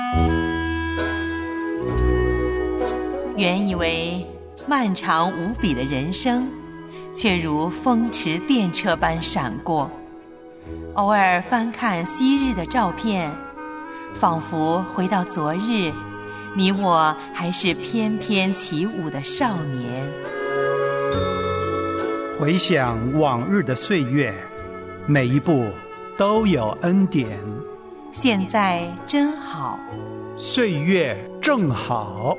原以为漫长无比的人生，却如风驰电掣般闪过。偶尔翻看昔日的照片，仿佛回到昨日，你我还是翩翩起舞的少年。 回想往日的岁月，每一步都有恩典。 现在真好， 岁月正好。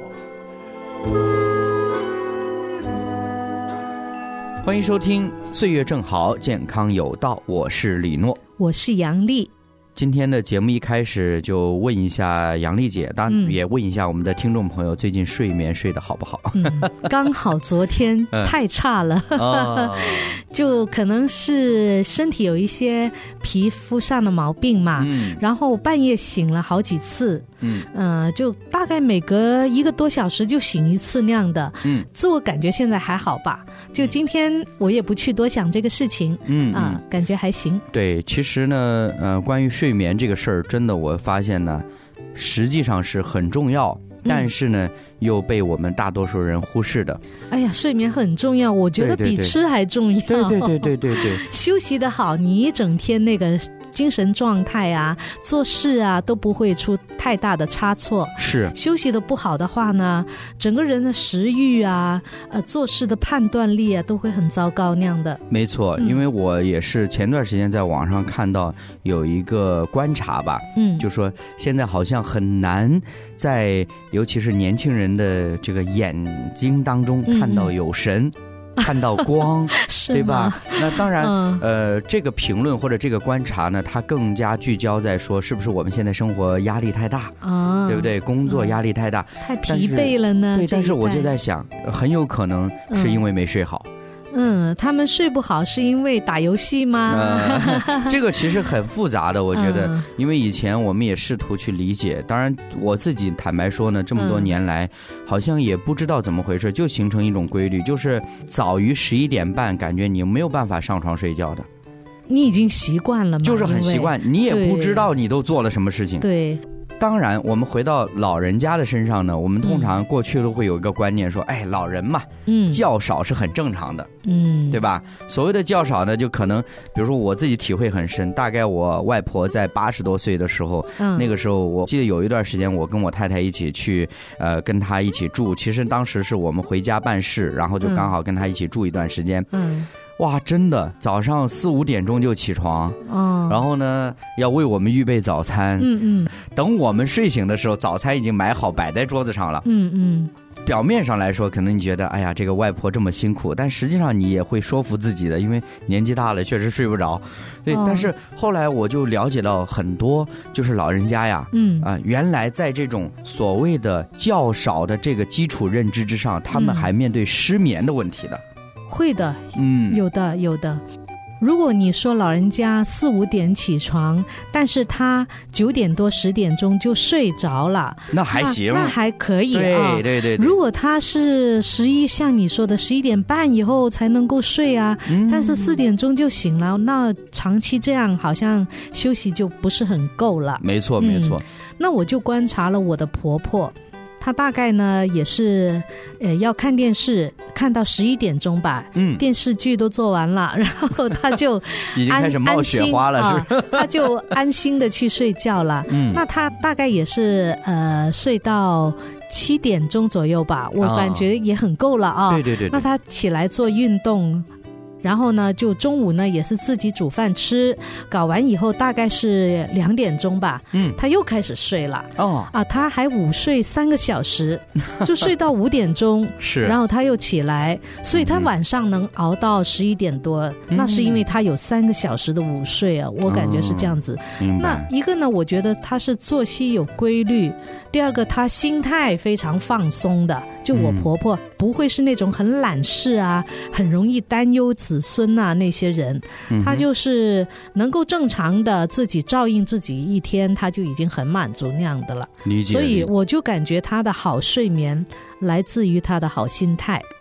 欢迎收听岁月正好健康有道，我是李诺， 我是杨丽。 今天的节目一开始就问一下杨丽姐，当然也问一下我们的听众朋友，最近睡眠睡得好不好？ 刚好昨天太差了，就可能是身体有一些皮肤上的毛病嘛，然后半夜醒了好几次，就大概每隔1个多小时就醒一次那样的，自我感觉现在还好吧，就今天我也不去多想这个事情，感觉还行。 对，其实呢，关于睡眠这个事儿，真的我发现呢，实际上是很重要，但是呢，又被我们大多数人忽视的。 哎呀，睡眠很重要，我觉得比吃还重要。 对， 休息得好，你一整天那个精神状态啊，做事啊都不会出太大的差错。 是休息的不好的话呢，整个人的食欲啊，做事的判断力啊，都会很糟糕那样的。 没错，因为我也是前段时间在网上看到有一个观察吧，就说现在好像很难在尤其是年轻人的这个眼睛当中看到有神。看到光对吧？那当然这个评论或者这个观察呢，它更加聚焦在说是不是我们现在生活压力太大对不对？工作压力太大， 太疲惫了呢。 对，但是我就在想，很有可能是因为没睡好。 他们睡不好是因为打游戏吗？ 这个其实很复杂的，我觉得，因为以前我们也试图去理解，当然我自己坦白说呢，这么多年来，好像也不知道怎么回事，就形成一种规律，就是早于11点半，感觉你没有办法上床睡觉的。 你已经习惯了吗？ 就是很习惯，你也不知道你都做了什么事情。 对。 当然我们回到老人家的身上呢，我们通常过去都会有一个观念说，老人嘛，觉少是很正常的，对吧？所谓的觉少呢，就可能比如说我自己体会很深，大概我外婆在80多岁的时候，那个时候我记得有一段时间我跟我太太一起去跟她一起住，其实当时是我们回家办事，然后就刚好跟她一起住一段时间。哇，真的，早上4、5点钟就起床，然后呢，要为我们预备早餐，等我们睡醒的时候，早餐已经买好摆在桌子上了，表面上来说，可能你觉得，哎呀，这个外婆这么辛苦，但实际上你也会说服自己的，因为年纪大了，确实睡不着。对，但是后来我就了解到很多，就是老人家呀，原来在这种所谓的较少的这个基础认知之上，他们还面对失眠的问题的。 会的，有的。如果你说老人家4、5点起床，但是他9点多10点钟就睡着了， 那还行， 那还可以啊。 对。 如果他是像你说的11点半以后才能够睡啊，但是4点钟就醒了，那长期这样好像休息就不是很够了。 没错。 那我就观察了我的婆婆。她大概呢也是要看电视看到11点钟吧，电视剧都做完了，然后她就已经开始冒雪花了，是不是？ 她就安心的去睡觉了。那她大概也是睡到7点钟左右吧，我感觉也很够了啊。 对。 那她起来做运动。然后呢，就中午呢也是自己煮饭吃，搞完以后大概是2点钟吧，他又开始睡了。他还午睡3个小时，就睡到5点钟， 是， 然后他又起来，所以他晚上能熬到11点多，那是因为他有3个小时的午睡啊，我感觉是这样子。那一个呢，我觉得他是作息有规律，第二个他心态非常放松的，就我婆婆不会是那种很懒事啊，很容易担忧子孙啊那些人，他就是能够正常的自己照应自己一天，他就已经很满足那样的了。 理解。 所以我就感觉他的好睡眠来自于他的好心态。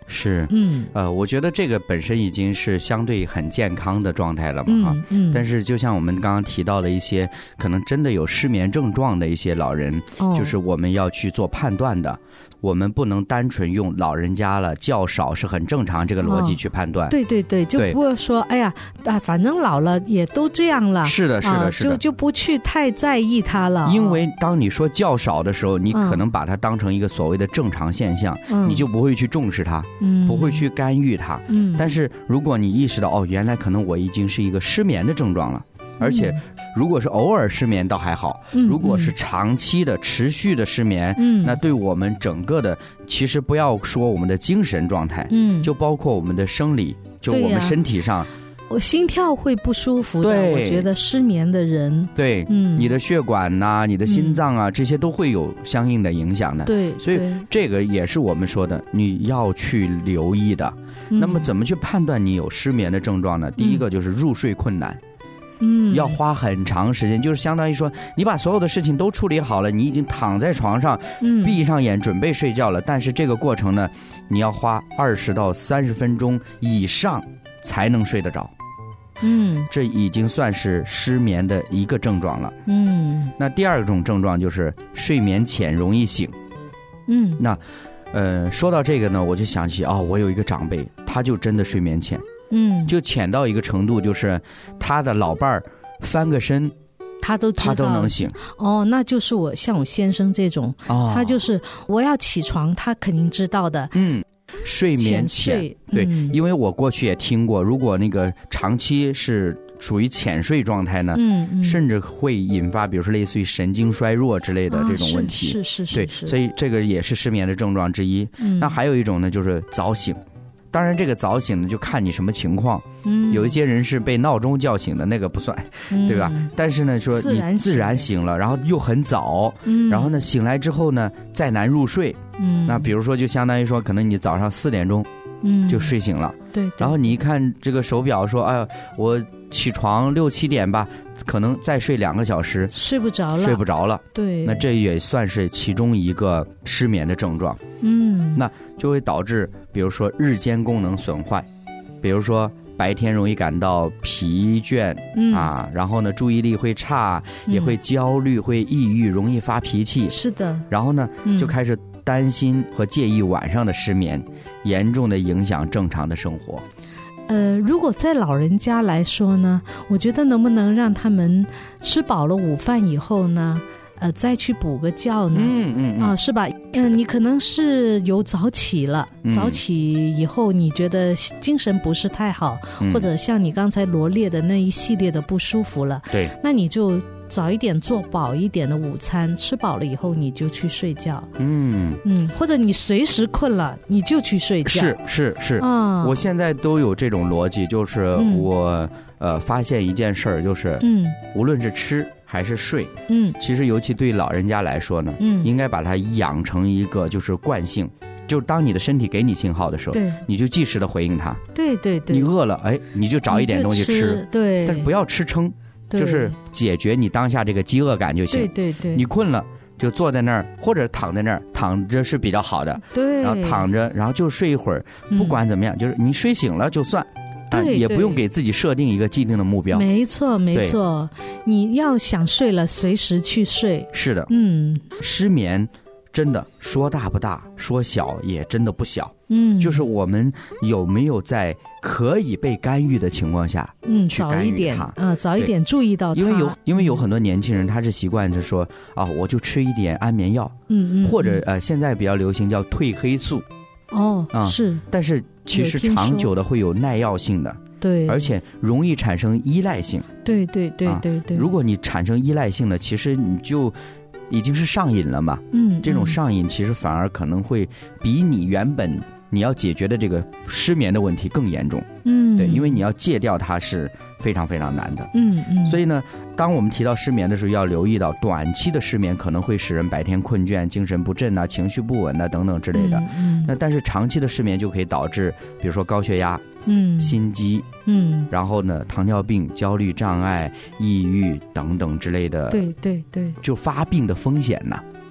是，我觉得这个本身已经是相对很健康的状态了嘛，但是就像我们刚刚提到的一些可能真的有失眠症状的一些老人，就是我们要去做判断的。我们不能单纯用老人家了较少是很正常这个逻辑去判断。 对对对，就不会说哎呀反正老了也都这样了。 是的是的是的， 就不去太在意它了。 因为当你说较少的时候，你可能把它当成一个所谓的正常现象，你就不会去重视它，不会去干预它。但是如果你意识到原来可能我已经是一个失眠的症状了，而且如果是偶尔失眠倒还好，如果是长期的持续的失眠，那对我们整个的，其实不要说我们的精神状态，就包括我们的生理，就我们身体上， 我心跳会不舒服的。我觉得失眠的人， 对，你的血管啊，你的心脏啊，这些都会有相应的影响的。 对， 所以这个也是我们说的，你要去留意的。那么怎么去判断你有失眠的症状呢？第一个就是入睡困难。要花很长时间，就是相当于说你把所有的事情都处理好了，你已经躺在床上，闭上眼准备睡觉了，但是这个过程呢，你要花20到30分钟以上才能睡得着。这已经算是失眠的一个症状了。那第二种症状就是睡眠浅容易醒。那说到这个呢，我就想起我有一个长辈，他就真的睡眠浅。就浅到一个程度，就是他的老伴儿翻个身，他都能醒。 那就是像我先生这种，他就是我要起床，他肯定知道的。 睡眠浅，对，因为我过去也听过，如果那个长期是属于浅睡状态呢，甚至会引发比如说类似于神经衰弱之类的这种问题。是，对，所以这个也是失眠的症状之一。那还有一种呢，就是早醒。当然这个早醒呢就看你什么情况，有一些人是被闹钟叫醒的，那个不算，对吧？但是呢说你自然醒了，然后又很早，然后呢醒来之后呢再难入睡，那比如说就相当于说可能你早上4点钟就睡醒了，对，然后你一看这个手表说我起床6、7点吧，可能再睡2个小时睡不着了，对， 那这也算是其中一个失眠的症状。那就会导致比如说日间功能损坏，比如说白天容易感到疲倦然后呢注意力会差，也会焦虑，会抑郁，容易发脾气。 是的， 然后呢就开始担心和介意晚上的失眠，严重的影响正常的生活。 如果在老人家来说呢，我觉得能不能让他们吃饱了午饭以后呢再去补个觉呢？是吧？你可能是有早起了，早起以后你觉得精神不是太好，或者像你刚才罗列的那一系列的不舒服了，对，那你就早一点做饱一点的午餐，吃饱了以后你就去睡觉。或者你随时困了你就去睡觉。 是我现在都有这种逻辑，就是我发现一件事儿，就是无论是吃还是睡，其实尤其对老人家来说呢，应该把它养成一个就是惯性，就当你的身体给你信号的时候，你就及时的回应它。对，你饿了你就找一点东西吃，对，但是不要吃撑，就是解决你当下这个饥饿感就行。对，你困了就坐在那儿或者躺在那儿，躺着是比较好的，对，然后躺着然后就睡一会儿，不管怎么样就是你睡醒了就算，也不用给自己设定一个既定的目标。 没错，你要想睡了随时去睡。 是的，失眠真的说大不大，说小也真的不小。就是我们有没有在可以被干预的情况下去干预它， 早一点注意到它。 因为有很多年轻人他是习惯着说我就吃一点安眠药，或者现在比较流行叫褪黑素。是，但是其实长久的会有耐药性的，对，而且容易产生依赖性。对，如果你产生依赖性了，其实你就已经是上瘾了嘛。这种上瘾其实反而可能会比你原本你要解决的这个失眠的问题更严重。对，因为你要戒掉它是非常非常难的。所以呢，当我们提到失眠的时候，要留意到短期的失眠可能会使人白天困倦、精神不振情绪不稳等等之类的。那但是长期的失眠就可以导致比如说高血压、心肌，然后呢糖尿病、焦虑障碍、抑郁等等之类的。对，就发病的风险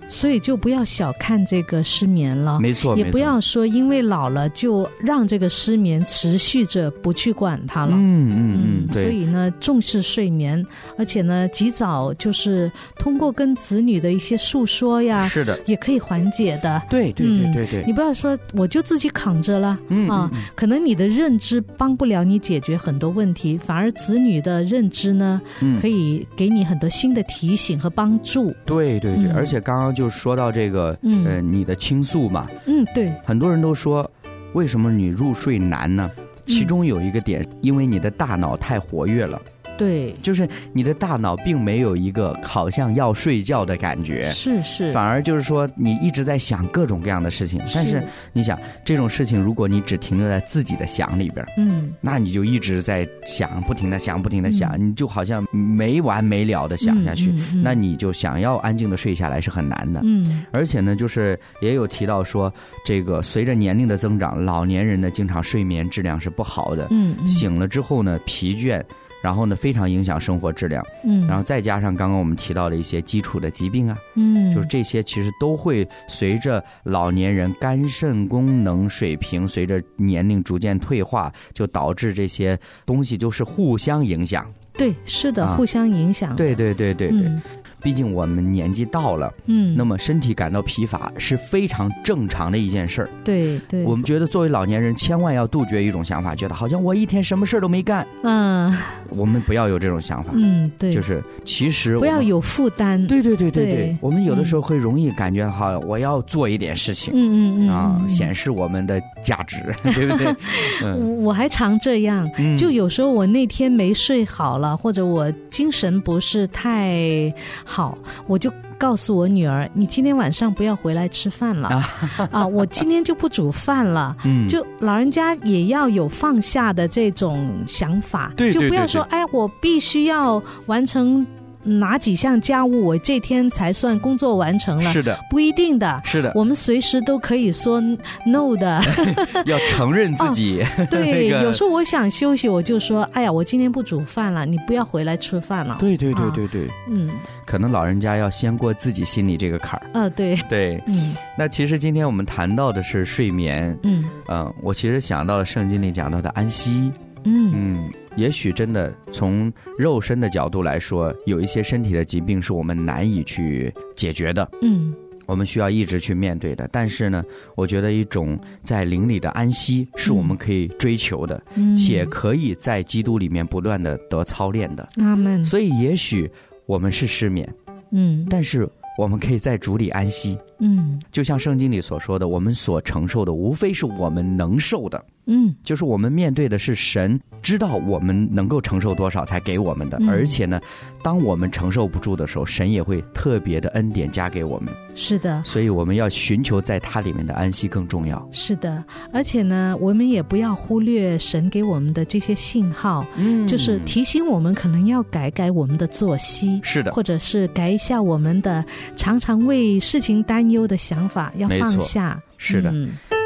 所以就不要小看这个失眠了， 没错， 也不要说因为老了就让这个失眠持续着不去管它了。对。所以呢，重视睡眠，而且呢，及早就是通过跟子女的一些诉说呀， 是的， 也可以缓解的。 对。 你不要说我就自己扛着了可能你的认知帮不了你解决很多问题，反而子女的认知呢，可以给你很多新的提醒和帮助。 对，而且刚刚就说到这个你的倾诉嘛， 对， 很多人都说为什么你入睡难呢？其中有一个点，因为你的大脑太活跃了。 对， 就是你的大脑并没有一个好像要睡觉的感觉， 是， 反而就是说你一直在想各种各样的事情。但是你想这种事情，如果你只停留在自己的想里边，那你就一直在想，不停的想，你就好像没完没了的想下去，那你就想要安静的睡下来是很难的。而且呢，就是也有提到说，这个随着年龄的增长，老年人呢经常睡眠质量是不好的，醒了之后呢疲倦。然后呢，非常影响生活质量。然后再加上刚刚我们提到的一些基础的疾病啊，就是这些其实都会随着老年人肝肾功能水平随着年龄逐渐退化，就导致这些东西就是互相影响。 对，是的，互相影响。 对。毕竟我们年纪到了，那么身体感到疲乏是非常正常的一件事儿。 对， 我们觉得作为老年人，千万要杜绝一种想法，觉得好像我一天什么事都没干。我们不要有这种想法。 对， 就是其实不要有负担。 对，我们有的时候会容易感觉好，我要做一点事情，显示我们的价值，对不对？ 我还常这样，就有时候我那天没睡好了，或者我精神不是太好，我就告诉我女儿，你今天晚上不要回来吃饭了我今天就不煮饭了。就老人家也要有放下的这种想法，就不要说哎，我必须要完成哪几项家务我这天才算工作完成了。 是的， 不一定的。 是的， 我们随时都可以说 no 的要承认自己对有时候我想休息，我就说哎呀，我今天不煮饭了，你不要回来吃饭了。 对可能老人家要先过自己心里这个坎儿。对那其实今天我们谈到的是睡眠。我其实想到了圣经里讲到的安息。也许真的从肉身的角度来说，有一些身体的疾病是我们难以去解决的。我们需要一直去面对的。但是呢，我觉得一种在灵里的安息是我们可以追求的，且可以在基督里面不断的得操练的。 阿们。 所以也许我们是失眠，但是我们可以在主里安息。就像圣经里所说的，我们所承受的无非是我们能受的。就是我们面对的是神知道我们能够承受多少才给我们的。而且呢，当我们承受不住的时候，神也会特别的恩典加给我们。 是的， 所以我们要寻求在它里面的安息更重要。 是的，而且呢，我们也不要忽略神给我们的这些信号，就是提醒我们可能要改我们的作息。 是的， 或者是改一下我们的常常为事情担忧的想法，要放下。 是的。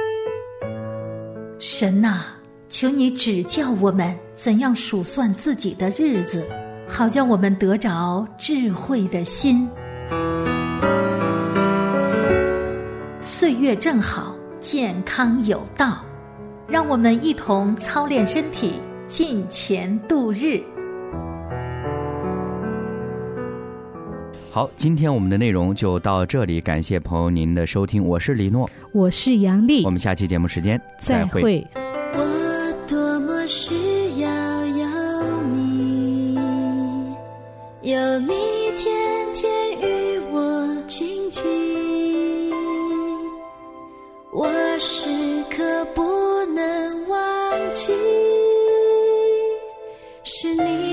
神啊，求你指教我们怎样数算自己的日子，好叫我们得着智慧的心。岁月正好，健康有道，让我们一同操练身体，敬虔度日。 好，今天我们的内容就到这里，感谢朋友您的收听，我是李诺， 我是杨丽， 我们下期节目时间再会。 我多么需要有你，有你天天与我亲近，我时刻不能忘记，是你